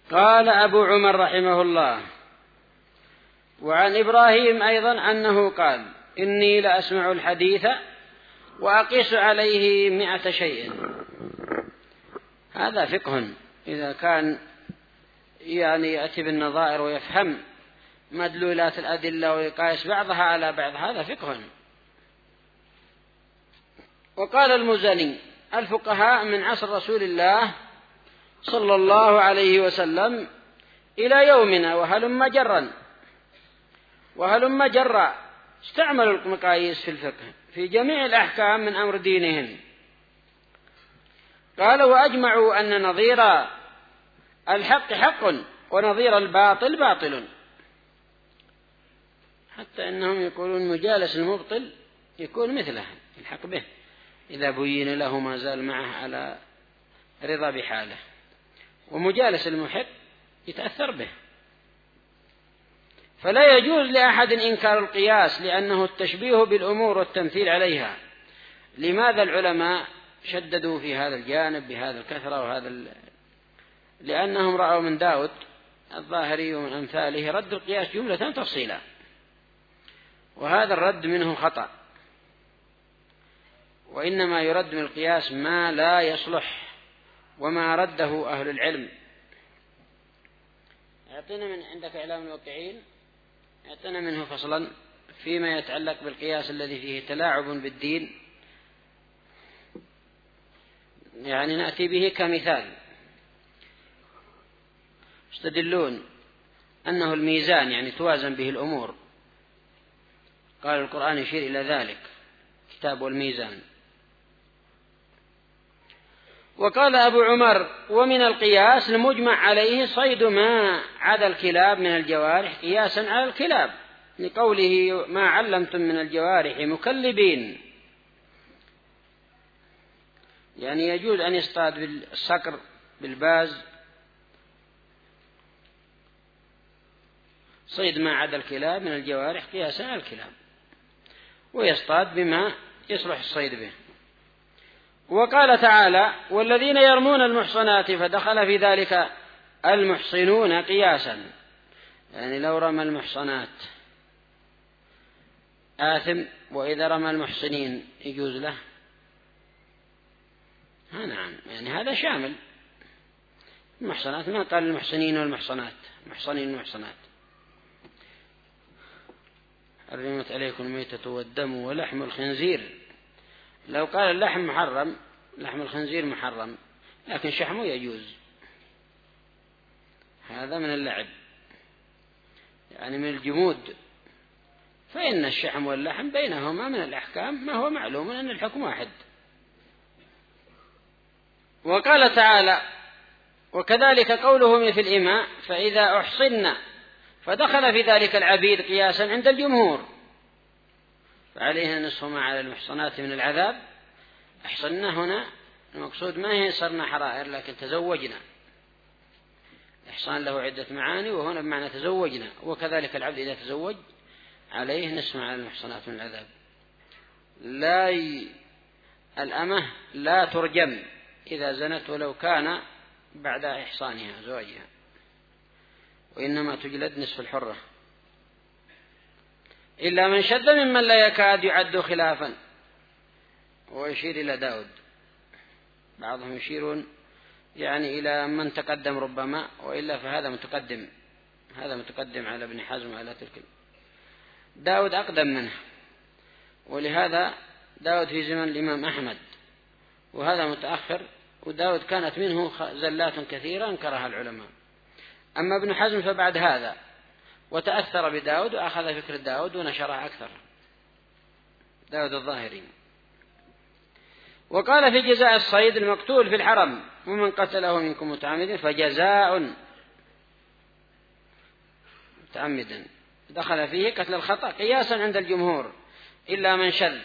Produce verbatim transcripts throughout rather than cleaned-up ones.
قال أبو عمر رحمه الله: وعن إبراهيم أيضا أنه قال: إني لأسمع الحديث وأقيس عليه مئة شيء. هذا فقه إذا كان يعني يأتي بالنظائر ويفهم مدلولات الأدلة ويقايس بعضها على بعض، هذا فقه. وقال المزني: الفقهاء من عصر رسول الله صلى الله عليه وسلم إلى يومنا وهلم جرا وهلم جرا استعملوا المقاييس في الفقه في جميع الأحكام من أمر دينهم. قال: وأجمعوا أن نظير الحق حق ونظير الباطل باطل، حتى إنهم يقولون مجالس المبطل يكون مثله الحق به إذا بين له ما زال معه على رضا بحاله، ومجالس المحق يتأثر به. فلا يجوز لأحد إنكار القياس لأنه التشبيه بالأمور والتمثيل عليها. لماذا العلماء شددوا في هذا الجانب بهذا الكثرة وهذا ال... لأنهم رأوا من داود الظاهري ومن أمثاله رد القياس جملة تفصيلا، وهذا الرد منه خطأ، وإنما يرد من القياس ما لا يصلح وما رده أهل العلم. أعطينا من عندك إعلام الواقعين، أعطينا منه فصلا فيما يتعلق بالقياس الذي فيه تلاعب بالدين، يعني نأتي به كمثال. يستدلون أنه الميزان يعني توازن به الأمور، قال القرآن يشير إلى ذلك، كتاب والميزان. وقال أبو عمر: ومن القياس المجمع عليه صيد ما عدا الكلاب من الجوارح قياسا على الكلاب، لقوله: ما علمتم من الجوارح مكلبين، يعني يجوز أن يصطاد بالصقر بالباز صيد ما عدا الكلاب من الجوارح قياسا على الكلاب، ويصطاد بما يصلح الصيد به. وقال تعالى: والذين يرمون المحصنات، فدخل في ذلك المحصنون قياسا، يعني لو رمى المحصنات آثم، وإذا رمى المحصنين يجوز له. ها نعم، يعني هذا شامل المحصنات، ما قال المحصنين والمحصنات، محصنين والمحصنات. حرمت عليكم الميتة والدم ولحم الخنزير، لو قال اللحم محرم، لحم الخنزير محرم، لكن شحمه يجوز، هذا من اللعب، يعني من الجمود. فإن الشحم واللحم بينهما من الأحكام ما هو معلوم أن الحكم واحد. وقال تعالى: وكذلك قوله مثل الإماء، فإذا أحصنا، فدخل في ذلك العبيد قياسا عند الجمهور، فعليها نصف ما على المحصنات من العذاب. أحصنا هنا المقصود ما هي صرنا حرائر، لكن تزوجنا. إحصان له عدة معاني، وهنا بمعنى تزوجنا. وكذلك العبد إذا تزوج عليه نصف ما على المحصنات من العذاب. لا ي... الأمة لا ترجم إذا زنت ولو كان بعد إحصانها زواجها، وإنما تجلد نصف الحرة، إلا من شد ممن لا يكاد يعد خلافا. ويشير إلى داود، بعضهم يشيرون يعني إلى من تقدم ربما، وإلا فهذا متقدم، هذا متقدم على ابن حزم وعلى تلك. داود أقدم منه، ولهذا داود في زمن الإمام أحمد، وهذا متأخر. وداود كانت منه زلات كثيرة انكرها العلماء. أما ابن حزم فبعد هذا، وتأثر بداود وأخذ فكر داود ونشرها أكثر، داود الظاهري. وقال في جزاء الصيد: المقتول في الحرم ومن قتله منكم متعمدا فجزاء متعمدا، دخل فيه قتل الخطأ قياسا عند الجمهور، إلا من شذ،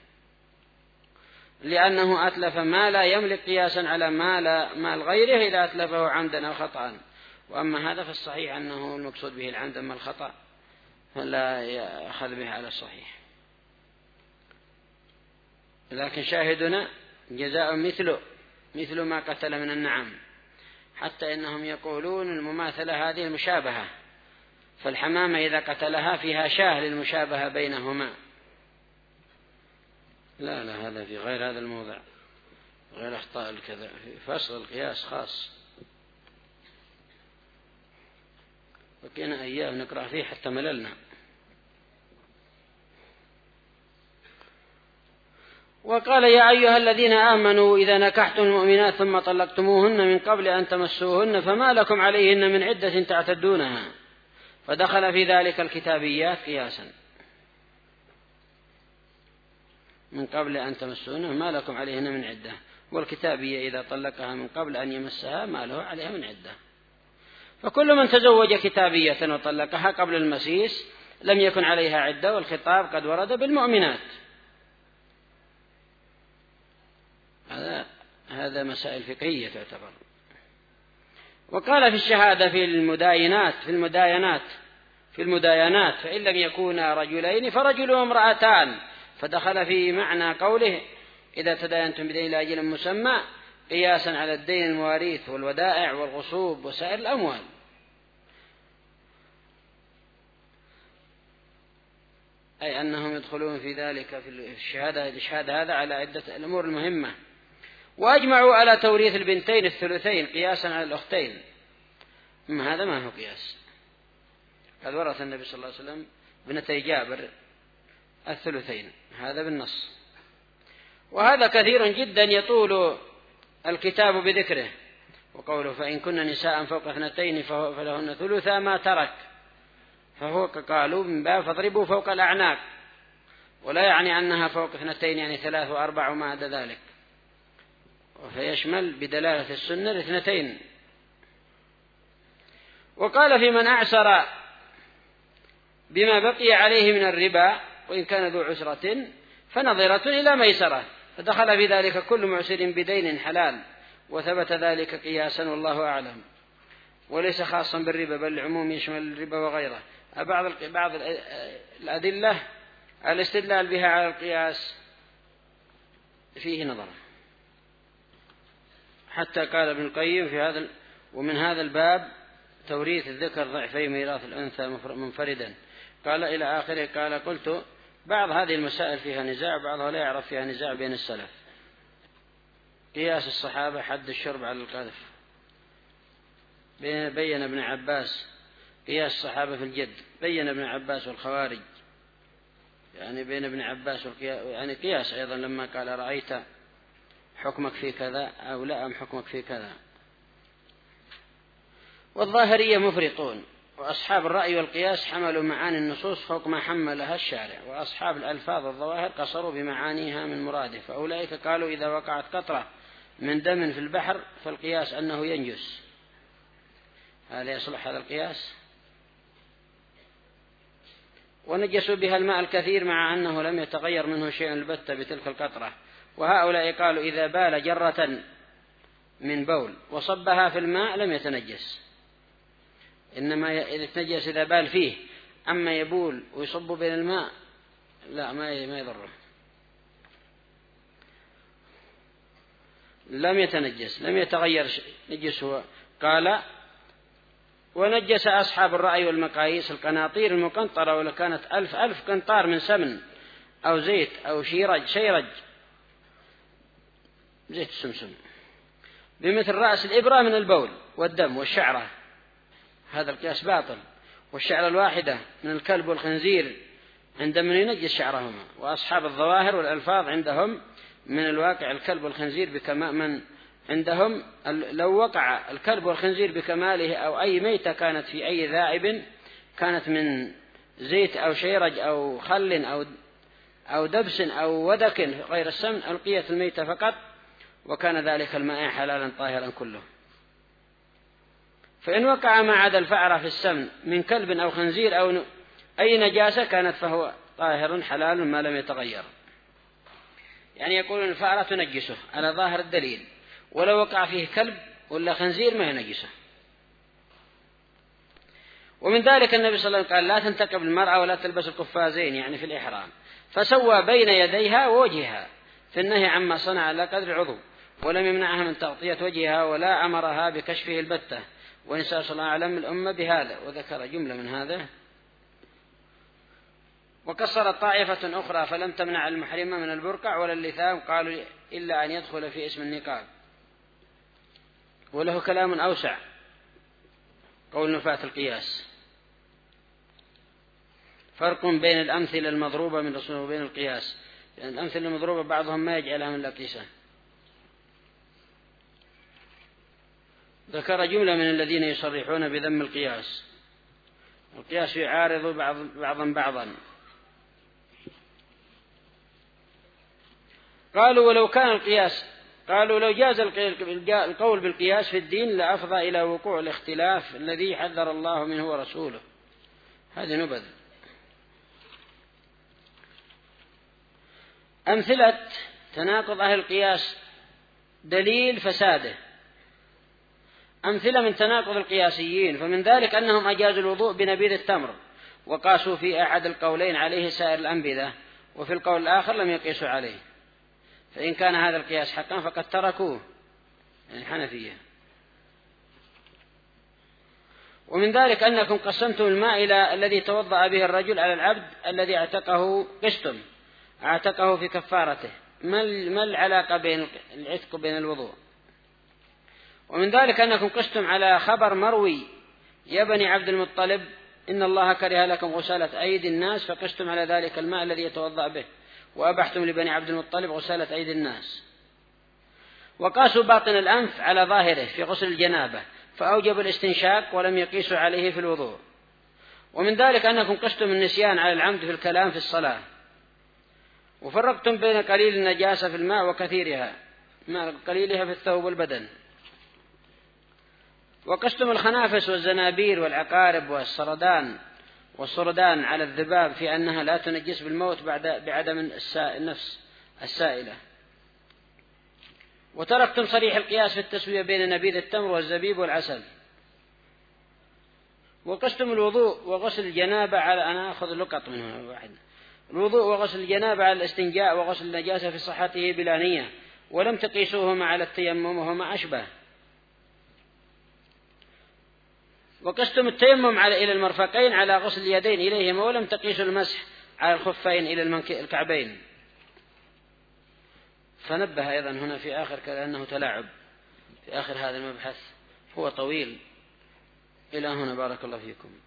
لأنه أتلف ما لا يملك قياسا على مال مال غيره إذا أتلفه عمدا أو خطأ. وأما هذا فالصحيح أنه المقصود به العمد، أما الخطأ فلا يأخذ به على الصحيح. لكن شاهدنا جزاء مثله مثل ما قتل من النعم، حتى إنهم يقولون المماثلة هذه المشابهة، فالحمامة إذا قتلها فيها شاه للمشابهة بينهما. لا لا، هذا في غير هذا الموضع، غير أخطاء الكذا، في فصل القياس خاص، وكنا أيام نقرأ فيه حتى مللنا. وقال يا أيها الذين آمنوا إذا نكحتم المؤمنات ثم طلقتموهن من قبل أن تمسوهن فما لكم عليهن من عدة تعتدونها، فدخل في ذلك الكتابيات قياسا، من قبل أن تمسوهن ما لكم عليهن من عدة، والكتابية إذا طلقها من قبل أن يمسها ما له عليها من عدة. فكل من تزوج كتابية وطلقها قبل المسيس لم يكن عليها عدة، والخطاب قد ورد بالمؤمنات. هذا هذا مسائل فقهية تعتبر. وقال في الشهادة في المداينات في المداينات في المداينات فإن لم يكونا رجلين فرجل وامرأتان، فدخل في معنى قوله إذا تداينتم بدين إلى أجل مسمى قياسا على الدين المواريث والودائع والغصوب وسائر الأموال. أي أنهم يدخلون في ذلك في الشهادة الشهادة هذا على عدة الأمور المهمة. وأجمعوا على توريث البنتين الثلثين قياسا على الأختين. أما هذا ما هو قياس، قد ورث النبي صلى الله عليه وسلم بنتي جابر الثلثين، هذا بالنص. وهذا كثير جدا يطول الكتاب بذكره، وقوله فإن كن نساء فوق اثنتين فلهن ثلثا ما ترك، فهو قالوا من باب فاضربوا فوق الأعناق، ولا يعني أنها فوق اثنتين يعني ثلاث وأربع وما عدا ذلك، فيشمل بدلالة السنة الاثنتين. وقال في من أعسر بما بقي عليه من الربا وإن كان ذو عسرة فنظرة إلى ميسرة، فدخل في ذلك كل معسر بدين حلال، وثبت ذلك قياسا والله أعلم، وليس خاصا بالربا بل العموم يشمل الربا وغيره. بعض بعض الأدلة الاستدلال بها على القياس فيه نظر، حتى قال ابن القيم في هذا ومن هذا الباب توريث الذكر ضعفي ميراث الأنثى منفردا، قال إلى آخره. قال قلت بعض هذه المسائل فيها نزاع، بعضها لا يعرف فيها نزاع بين السلف. قياس الصحابة حد الشرب على القذف، بين ابن عباس قياس الصحابة في الجد، بين ابن عباس والخوارج، يعني بين ابن عباس والقياس يعني قياس أيضا لما قال رأيت حكمك في كذا أو لا أم حكمك في كذا. والظاهرية مفرطون، وأصحاب الرأي والقياس حملوا معاني النصوص فوق ما حملها الشارع، وأصحاب الألفاظ والظواهر قصروا بمعانيها من مراده، فأولئك قالوا إذا وقعت قطرة من دم في البحر فالقياس أنه ينجس. هل يصلح هذا القياس؟ ونجسوا بها الماء الكثير مع أنه لم يتغير منه شيء البتة بتلك القطرة. وهؤلاء قالوا إذا بال جرة من بول وصبها في الماء لم يتنجس، إنما يتنجس إذا بال فيه، أما يبول ويصب بين الماء لا ما يضره، لم يتنجس لم يتغير نجس هو. قال ونجس أصحاب الرأي والمقاييس القناطير المقنطرة ولو كانت ألف ألف قنطار من سمن أو زيت أو شيرج شيرج زيت السمسم بمثل رأس الإبرة من البول والدم والشعرة، هذا القياس باطل. والشعرة الواحدة من الكلب والخنزير عند من ينجس شعرهما. وأصحاب الظواهر والألفاظ عندهم من الواقع الكلب والخنزير بكمال من عندهم لو وقع الكلب والخنزير بكماله أو أي ميتة كانت في أي ذائب كانت من زيت أو شيرج أو خل أو أو دبس أو ودك غير السمن ألقيت الميتة فقط، وكان ذلك الماء حلالا طاهرا كله. فإن وقع ما عدا الفأرة في السمن من كلب أو خنزير أو أي نجاسة كانت فهو طاهر حلال ما لم يتغير. يعني يقولون الفأرة تنجسه على ظاهر الدليل، ولو وقع فيه كلب ولا خنزير ما ينجسه. ومن ذلك النبي صلى الله عليه وسلم قال لا تنتقب المرأة ولا تلبس القفازين يعني في الإحرام، فسوى بين يديها ووجهها في النهي عما صنع على قدر العضو. ولم يمنعها من تغطية وجهها ولا أمرها بكشفه البتة، ونسأل صلى الله أعلم الأمة بهذا. وذكر جملة من هذا. وكسرت طائفة أخرى فلم تمنع المحرمة من البرقع ولا اللثام، قالوا إلا أن يدخل في اسم النقاب. وله كلام أوسع قول نفاة القياس. فرق بين الأمثلة المضروبة من رسول وبين القياس، لأن يعني الأمثلة المضروبة بعضهم ما يجعلها من الأقيسة. ذكر جملة من الذين يصرحون بذم القياس. القياس يعارض بعض بعضا بعضا. قالوا ولو كان القياس قالوا لو جاز القول بالقياس في الدين لأفضى إلى وقوع الاختلاف الذي حذر الله منه ورسوله. هذا نبذ. أمثلة تناقض أهل القياس دليل فساده. أمثلة من تناقض القياسيين، فمن ذلك أنهم أجازوا الوضوء بنبيذ التمر وقاسوا في أحد القولين عليه سائر الأنبذة، وفي القول الآخر لم يقيسوا عليه، فإن كان هذا القياس حقا فقد تركوه، يعني الحنفية. ومن ذلك أنكم قسمتم الماء إلى الذي توضأ به الرجل على العبد الذي اعتقه، قستم اعتقه في كفارته. ما العلاقة بين العتق وبين الوضوء؟ ومن ذلك أنكم قستم على خبر مروي يا بني عبد المطلب إن الله كره لكم غسالة أيدي الناس، فقستم على ذلك الماء الذي يتوضأ به، وأبحتم لبني عبد المطلب غسالة أيدي الناس. وقاسوا باطن الأنف على ظاهره في غسل الجنابة، فأوجب الاستنشاق ولم يقيسوا عليه في الوضوء. ومن ذلك أنكم قستم النسيان على العمد في الكلام في الصلاة، وفرقتم بين قليل النجاسة في الماء وكثيرها، مع قليلها في الثوب والبدن. وقستم الخنافس والزنابير والعقارب والسردان والسردان على الذباب في أنها لا تنجس بالموت بعد بعدم النفس السائلة. وتركتم صريح القياس في التسوية بين نبيذ التمر والزبيب والعسل. وقستم الوضوء وغسل الجنابة على، أنا أخذ لقط من هنا واحد، الوضوء وغسل الجنابة على الاستنجاء وغسل النجاسة في صحته بلا نية، ولم تقيسوهما على التيمم وهما أشبه. وقستم التيمم على إلى المرفقين على غسل اليدين إليهما، ولم تقيسوا المسح على الخفين إلى الكعبين. فنبه أيضا هنا في آخر كأنه تلاعب في آخر هذا المبحث، هو طويل. إلى هنا بارك الله فيكم.